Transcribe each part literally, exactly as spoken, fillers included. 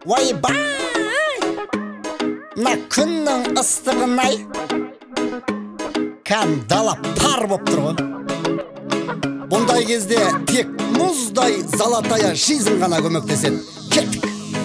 ойбай, мына күннің ыстығын-ай, кәм дала пар боп тұр ғой. Бұндай кезде тек мұздай золотая жизнь ғана көмектеседі. Кеттік.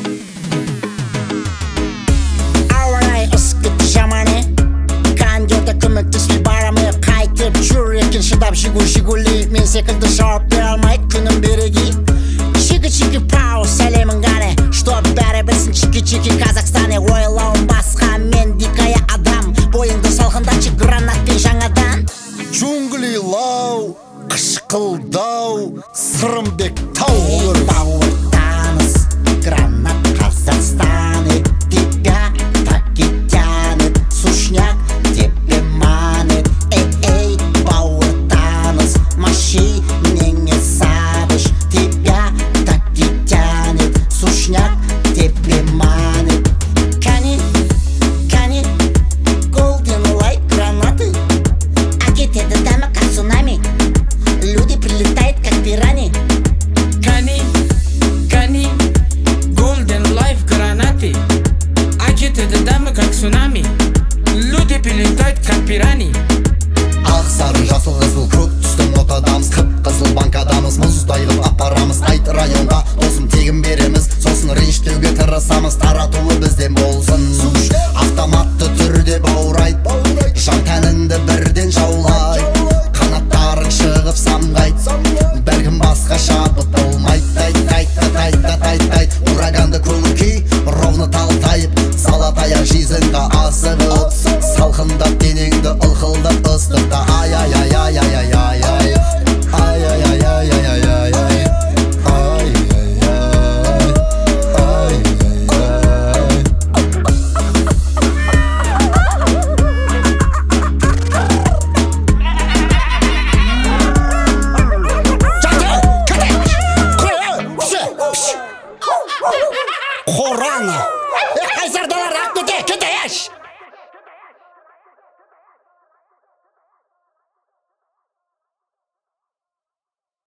Ауа-райы ысқып жаманы, кондерді көмектеспей барамы, қайтып жүр екен шыдап жигу-жигули. Мен секілді жауап бере алмай күнім береги. Чики-чики пау, сәлемін ғаны, что бәрі білсін чики-чики Казахстаны. Ойлауым басқа, мен дикая адам, бойыңды салқындатшы гранатпен жаңадан. Джунгли лау, қышқылдау, Сырымбек тау.